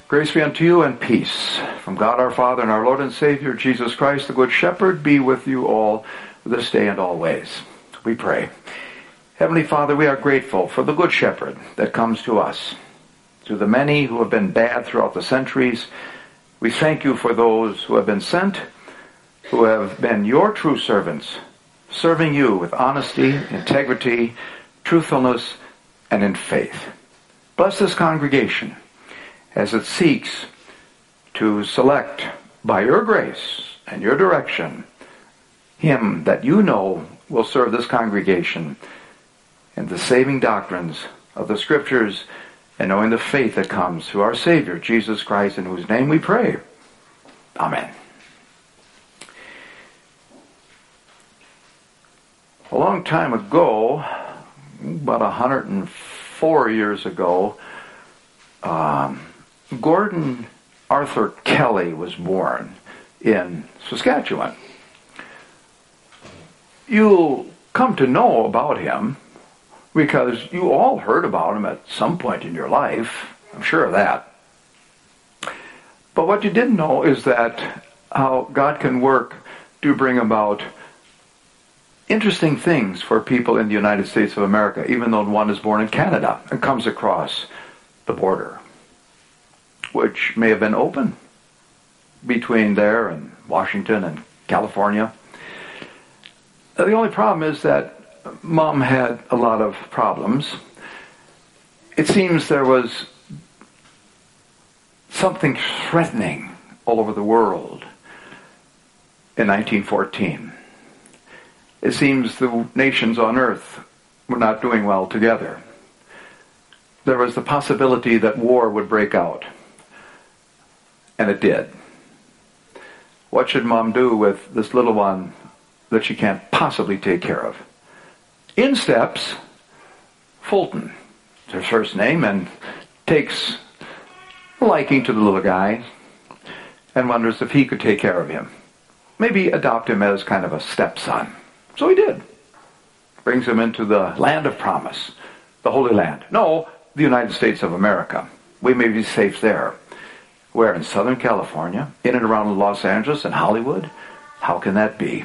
Grace be unto you and peace from God our Father and our Lord and Savior, Jesus Christ, the Good Shepherd, be with you all this day and always. We pray. Heavenly Father, we are grateful for the Good Shepherd that comes to us. To the many who have been bad throughout the centuries, we thank you for those who have been sent, who have been your true servants, serving you with honesty, integrity, truthfulness, and in faith. Bless this congregation as it seeks to select, by your grace and your direction, him that you know will serve this congregation in the saving doctrines of the Scriptures and knowing the faith that comes through our Savior, Jesus Christ, in whose name we pray. Amen. A long time ago, about 104 years ago, Gordon Arthur Kelly was born in Saskatchewan. You'll come to know about him because you all heard about him at some point in your life. I'm sure of that. But what you didn't know is that how God can work to bring about interesting things for people in the United States of America, even though one is born in Canada and comes across the border, which may have been open between there and Washington and California. The only problem is that Mom had a lot of problems. It seems there was something threatening all over the world in 1914. It seems the nations on earth were not doing well together. There was the possibility that war would break out. And it did. What should Mom do with this little one that she can't possibly take care of? In steps Fulton, her first name, and takes a liking to the little guy and wonders if he could take care of him. Maybe adopt him as kind of a stepson. So he did. Brings him into the land of promise, the Holy Land. No, the United States of America. We may be safe there. Where in Southern California, in and around Los Angeles and Hollywood? How can that be?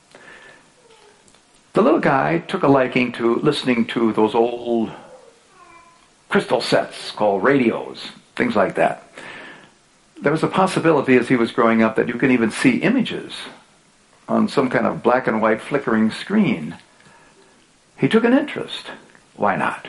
The little guy took a liking to listening to those old crystal sets called radios, things like that. There was a possibility as he was growing up that you can even see images on some kind of black and white flickering screen. He took an interest. Why not?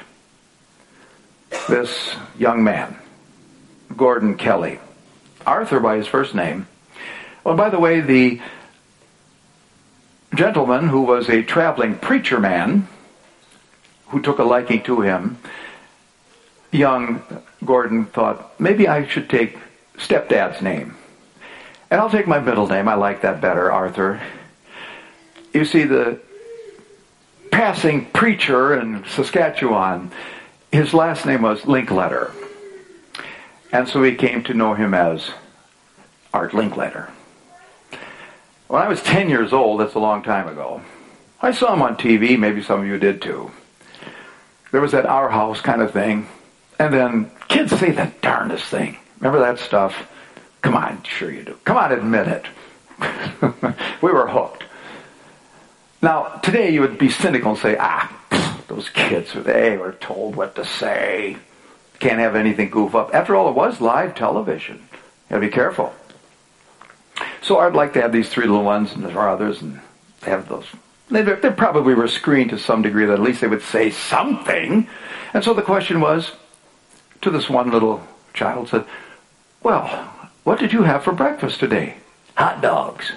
This young man, Gordon Kelly, Arthur by his first name. Well, by the way, the gentleman who was a traveling preacher man who took a liking to him, young Gordon thought, maybe I should take stepdad's name. And I'll take my middle name. I like that better, Arthur. You see, the passing preacher in Saskatchewan, his last name was Linkletter. And so we came to know him as Art Linkletter. When I was 10 years old, that's a long time ago, I saw him on TV, maybe some of you did too. There was that Our House kind of thing. And then kids say the darndest thing. Remember that stuff? Come on, sure you do. Come on, admit it. We were hooked. Now, today you would be cynical and say, those kids, they were told what to say. Can't have anything goof up. After all, it was live television. You gotta be careful. So I'd like to have these three little ones, and there are others, and they have those. They probably were screened to some degree that at least they would say something. And so the question was, to this one little child said, well, what did you have for breakfast today? Hot dogs.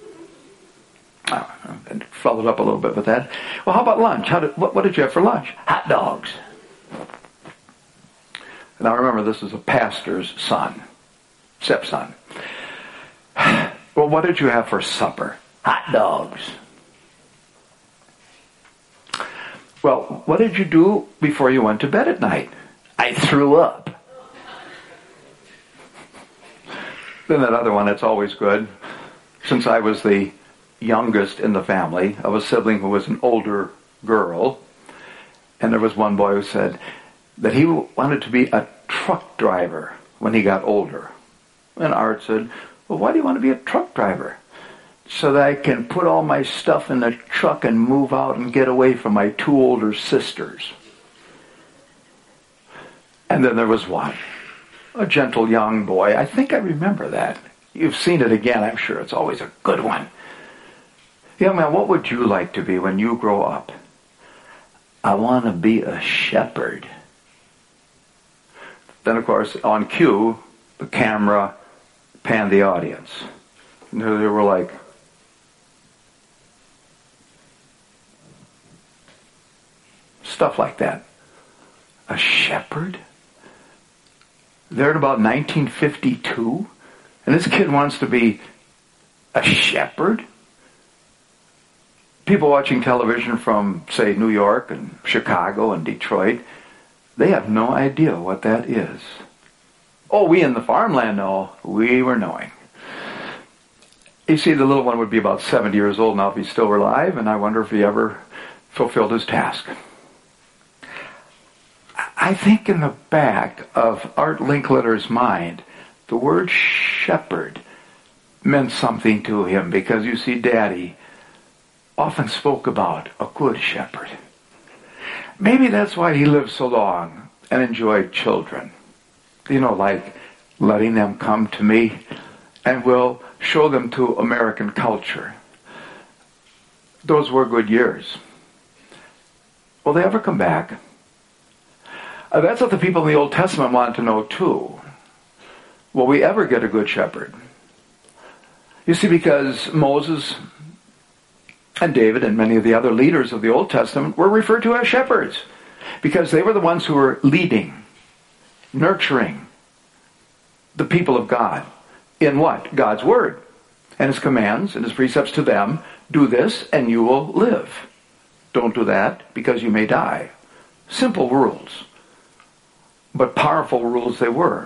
And followed up a little bit with that. Well, how about lunch? What did you have for lunch? Hot dogs. Now remember, this is a pastor's son, stepson. Well, what did you have for supper? Hot dogs. Well, what did you do before you went to bed at night? I threw up. Then that other one, that's always good. Since I was the youngest in the family of a sibling who was an older girl, and there was one boy who said that he wanted to be a truck driver when he got older. And Art said, well, why do you want to be a truck driver? So that I can put all my stuff in the truck and move out and get away from my two older sisters. And then there was one, a gentle young boy. I think I remember that. You've seen it again, I'm sure. It's always a good one. Young man, what would you like to be when you grow up? I want to be a shepherd. Then, of course, on cue, the camera panned the audience. And they were like, stuff like that. A shepherd? They're at about 1952, and this kid wants to be a shepherd? People watching television from, say, New York and Chicago and Detroit, they have no idea what that is. Oh, we in the farmland know. We were knowing. You see, the little one would be about 70 years old now if he's still alive, and I wonder if he ever fulfilled his task. I think in the back of Art Linkletter's mind, the word shepherd meant something to him, because you see, Daddy often spoke about a good shepherd. Maybe that's why he lived so long and enjoyed children. You know, like letting them come to me and we'll show them to American culture. Those were good years. Will they ever come back? That's what the people in the Old Testament wanted to know too. Will we ever get a good shepherd? You see, because Moses and David and many of the other leaders of the Old Testament were referred to as shepherds, because they were the ones who were leading, nurturing the people of God in what? God's Word and His commands and His precepts to them. Do this and you will live. Don't do that because you may die. Simple rules, but powerful rules they were.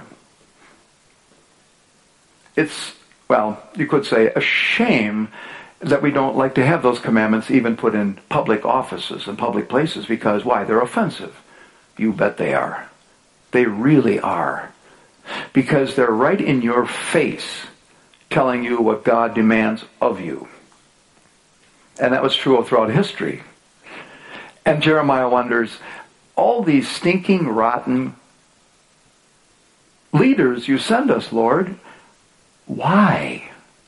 It's, well, you could say a shame that we don't like to have those commandments even put in public offices and public places, because why? They're offensive. You bet they are. They really are. Because they're right in your face telling you what God demands of you. And that was true throughout history. And Jeremiah wonders, all these stinking, rotten leaders you send us, Lord, why?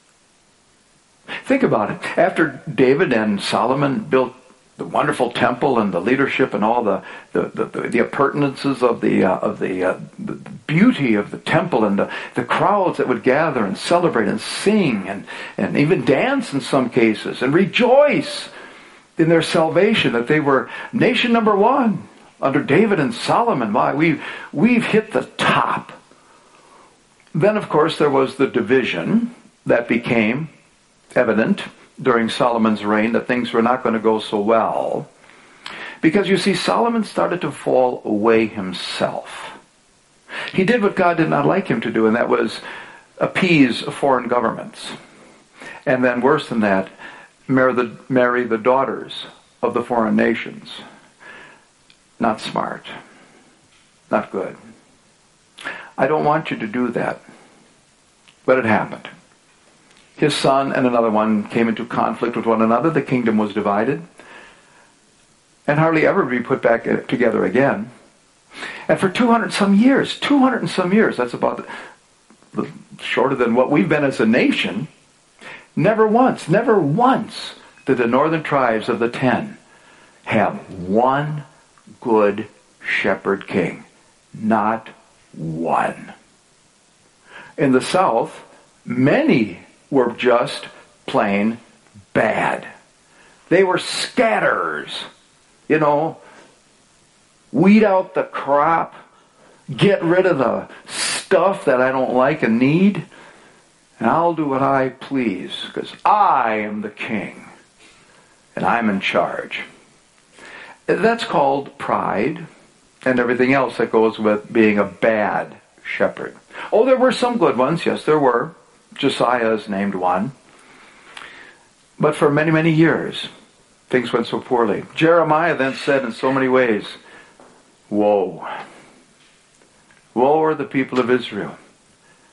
Think about it. After David and Solomon built the wonderful temple and the leadership and all the appurtenances of the beauty of the temple and the crowds that would gather and celebrate and sing and even dance in some cases and rejoice in their salvation, that they were nation number one under David and Solomon. Why? We've hit the top. Then, of course, there was the division that became evident during Solomon's reign, that things were not going to go so well. Because, you see, Solomon started to fall away himself. He did what God did not like him to do, and that was appease foreign governments. And then, worse than that, marry the daughters of the foreign nations. Not smart. Not good. I don't want you to do that. But it happened. His son and another one came into conflict with one another. The kingdom was divided and hardly ever be put back together again. And for 200 and some years, that's about shorter than what we've been as a nation, never once did the northern tribes of the 10 have one good shepherd king. Not one. In the south, many were just plain bad. They were scatterers. You know, weed out the crop, get rid of the stuff that I don't like and need, and I'll do what I please, because I am the king, and I'm in charge. That's called pride and everything else that goes with being a bad shepherd. Oh, there were some good ones. Yes, there were. Josiah is named one. But for many, many years, things went so poorly. Jeremiah then said in so many ways, woe. Woe are the people of Israel.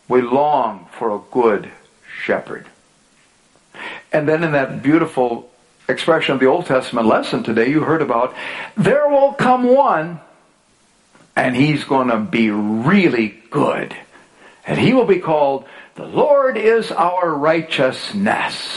We long for a good shepherd. And then in that beautiful expression of the Old Testament lesson today, you heard about, there will come one, and he's going to be really good. And he will be called, the Lord is our righteousness.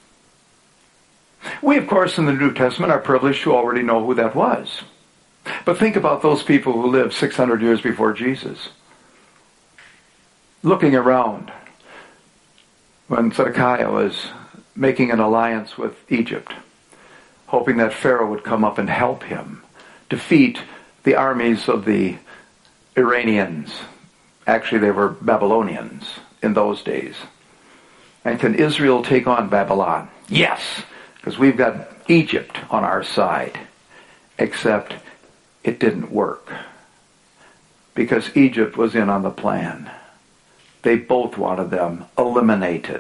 We, of course, in the New Testament are privileged to already know who that was. But think about those people who lived 600 years before Jesus. Looking around when Zedekiah was making an alliance with Egypt, hoping that Pharaoh would come up and help him defeat the armies of the Iranians. Actually, they were Babylonians in those days. And can Israel take on Babylon? Yes, because we've got Egypt on our side. Except it didn't work, because Egypt was in on the plan. They both wanted them eliminated.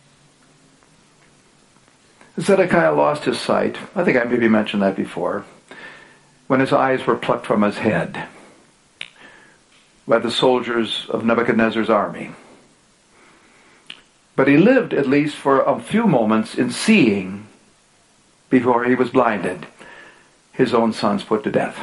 Zedekiah lost his sight. I think I maybe mentioned that before. When his eyes were plucked from his head by the soldiers of Nebuchadnezzar's army. But he lived at least for a few moments in seeing, before he was blinded, his own sons put to death.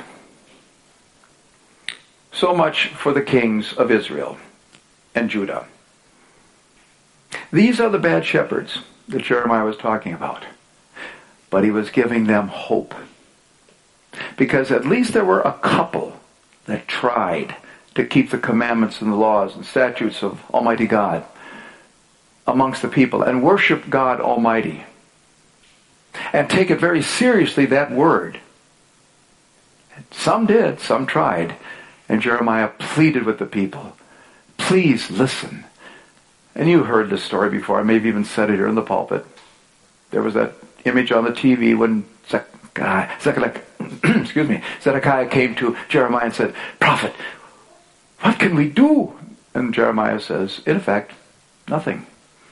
So much for the kings of Israel and Judah. These are the bad shepherds that Jeremiah was talking about. But he was giving them hope. Because at least there were a couple that tried to keep the commandments and the laws and statutes of Almighty God amongst the people and worship God Almighty. And take it very seriously, that word. Some did, some tried. And Jeremiah pleaded with the people, please listen. And you heard this story before. I maybe even said it here in the pulpit. There was that image on the TV when Zedekiah came to Jeremiah and said, prophet, what can we do? And Jeremiah says, in effect, nothing.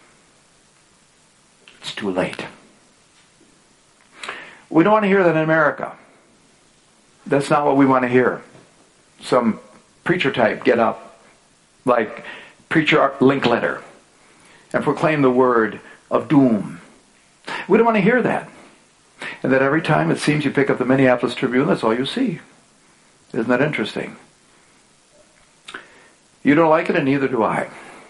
It's too late. We don't want to hear that in America. That's not what we want to hear. Some preacher type get up, like preacher Linkletter, and proclaim the word of doom. We don't want to hear that. And that every time it seems you pick up the Minneapolis Tribune, that's all you see. Isn't that interesting? You don't like it, and neither do I.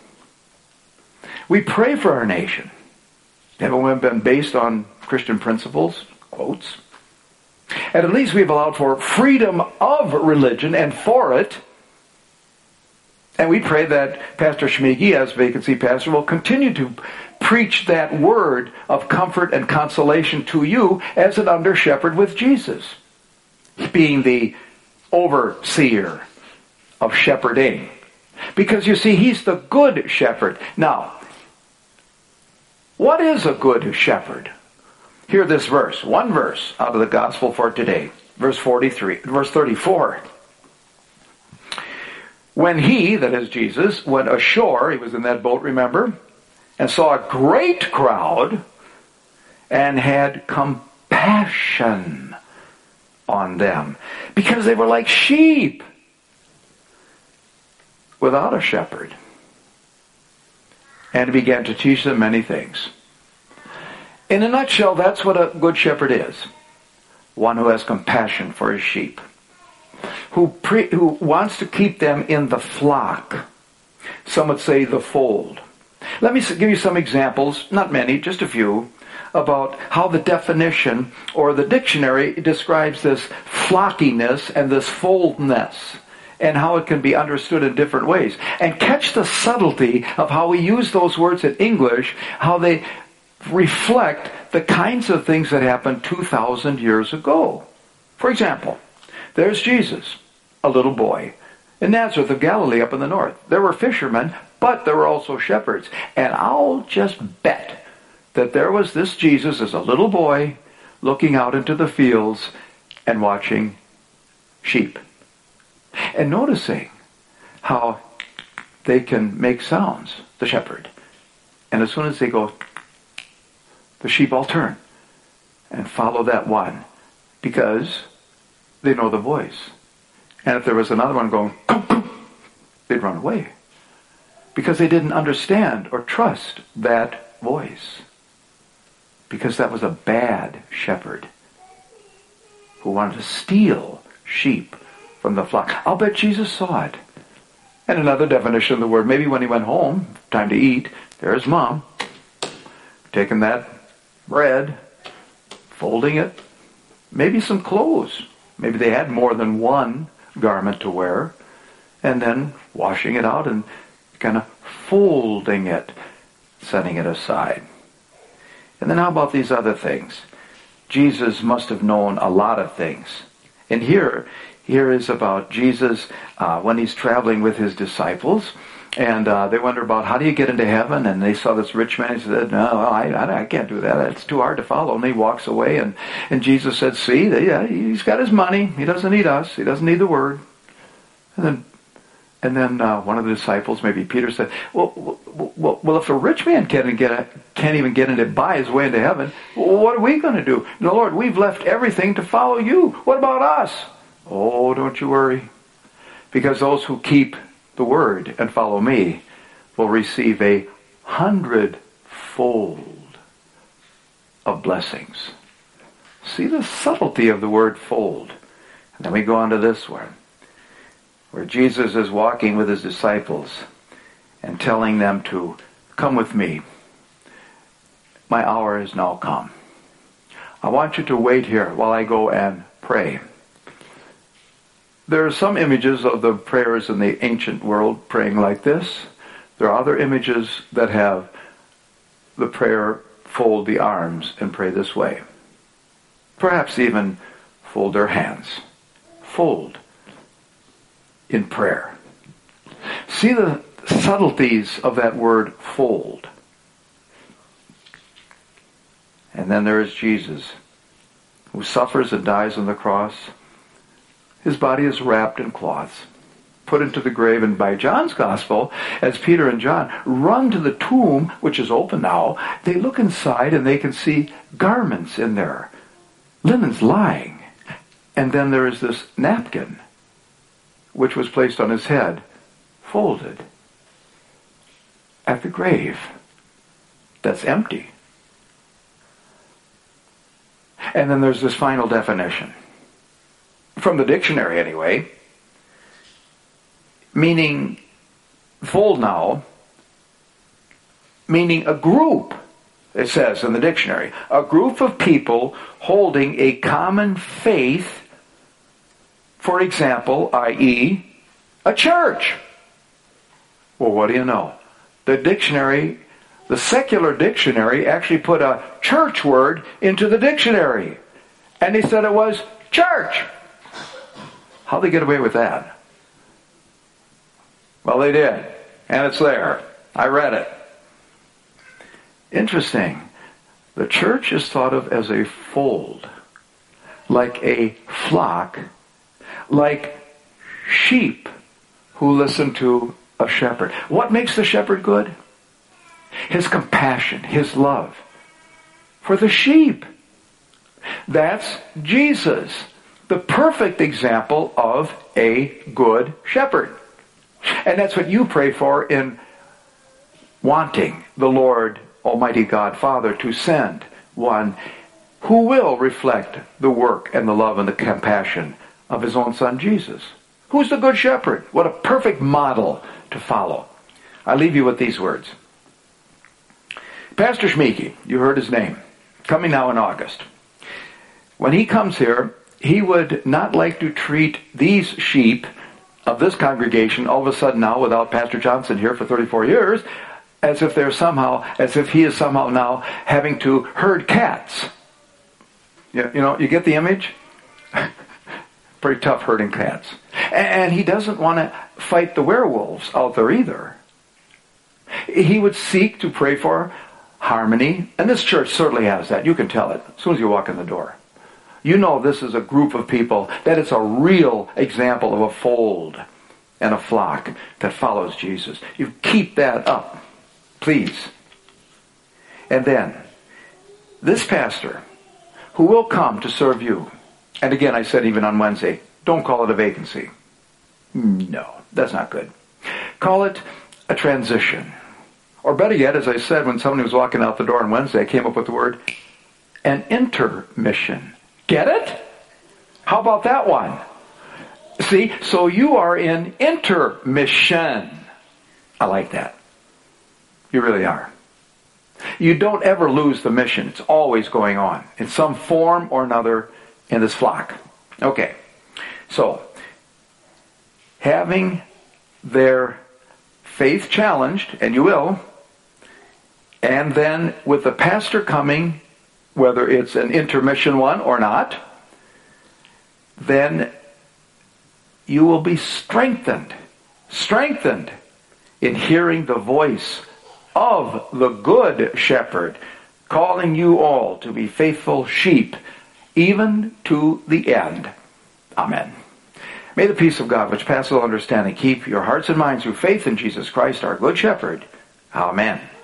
We pray for our nation. Haven't we been based on Christian principles? Quotes. And at least we've allowed for freedom of religion and for it. And we pray that Pastor Schmigi, as vacancy pastor, will continue to preach that word of comfort and consolation to you as an under shepherd with Jesus, being the overseer of shepherding. Because you see, he's the good shepherd. Now, what is a good shepherd? Hear this verse, one verse out of the gospel for today, verse 34. When he, that is Jesus, went ashore, he was in that boat, remember, and saw a great crowd and had compassion on them because they were like sheep without a shepherd, and began to teach them many things. In a nutshell, that's what a good shepherd is. One who has compassion for his sheep. Who wants to keep them in the flock. Some would say the fold. Let me give you some examples, not many, just a few, about how the definition or the dictionary describes this flockiness and this foldness, and how it can be understood in different ways. And catch the subtlety of how we use those words in English, how they reflect the kinds of things that happened 2,000 years ago. For example, there's Jesus, a little boy, in Nazareth of Galilee up in the north. There were fishermen, but there were also shepherds. And I'll just bet that there was this Jesus as a little boy looking out into the fields and watching sheep. And noticing how they can make sounds, the shepherd. And as soon as they go, the sheep all turn and follow that one because they know the voice. And if there was another one going, "Come, come," they'd run away. because they didn't understand or trust that voice. Because that was a bad shepherd who wanted to steal sheep from the flock. I'll bet Jesus saw it. And another definition of the word, maybe when he went home, time to eat, there's Mom, taking that bread, folding it, maybe some clothes. Maybe they had more than one garment to wear, and then washing it out and kind of folding it, setting it aside. And then how about these other things? Jesus must have known a lot of things. And here is about Jesus when he's traveling with his disciples, and they wonder about how do you get into heaven, and they saw this rich man. He said, no, I can't do that. It's too hard to follow. And he walks away, and Jesus said, see, he's got his money. He doesn't need us. He doesn't need the word. And then one of the disciples, maybe Peter, said, well, if a rich man can't even get into buy his way into heaven, what are we going to do? No, Lord, we've left everything to follow you. What about us? Oh, don't you worry. Because those who keep the word and follow me will receive 100-fold of blessings. See the subtlety of the word fold. And then we go on to this one, where Jesus is walking with his disciples and telling them to come with me. My hour has now come. I want you to wait here while I go and pray. There are some images of the prayers in the ancient world praying like this. There are other images that have the prayer fold the arms and pray this way. Perhaps even fold their hands. Fold in prayer. See the subtleties of that word fold. And then there is Jesus, who suffers and dies on the cross. His body is wrapped in cloths, put into the grave, and by John's gospel, as Peter and John run to the tomb, which is open now, they look inside and they can see garments in there, linens lying. And then there is this napkin, which was placed on his head, folded at the grave that's empty. And then there's this final definition, from the dictionary anyway, meaning, fold now, meaning a group, it says in the dictionary, a group of people holding a common faith, for example, i.e., a church. Well, what do you know? The dictionary, the secular dictionary, actually put a church word into the dictionary. And they said it was church. How'd they get away with that? Well, they did. And it's there. I read it. Interesting. The church is thought of as a fold, like a flock, like sheep who listen to a shepherd. What makes the shepherd good? His compassion, his love for the sheep. That's Jesus, the perfect example of a good shepherd. And that's what you pray for in wanting the Lord Almighty God Father to send one who will reflect the work and the love and the compassion of his own Son Jesus. Who's the good shepherd? What a perfect model to follow. I leave you with these words. Pastor Schmeeke, you heard his name, coming now in August. When he comes here, he would not like to treat these sheep of this congregation all of a sudden now, without Pastor Johnson here for 34 years, as if he is somehow now having to herd cats. You get the image? Pretty tough herding cats. And he doesn't want to fight the werewolves out there either. He would seek to pray for harmony, and this church certainly has that. You can tell it as soon as you walk in the door. You know this is a group of people, that it's a real example of a fold and a flock that follows Jesus. You keep that up, please. And then, this pastor who will come to serve you, and again I said even on Wednesday, don't call it a vacancy. No, that's not good. Call it a transition. Or better yet, as I said, when somebody was walking out the door on Wednesday, I came up with the word, an intermission. Get it? How about that one? See, so you are in intermission. I like that. You really are. You don't ever lose the mission. It's always going on in some form or another in this flock. Okay. So, having their faith challenged, and you will, and then with the pastor coming, whether it's an intermission one or not, then you will be strengthened in hearing the voice of the good shepherd, calling you all to be faithful sheep, even to the end. Amen. May the peace of God, which passes all understanding, keep your hearts and minds through faith in Jesus Christ, our good shepherd. Amen.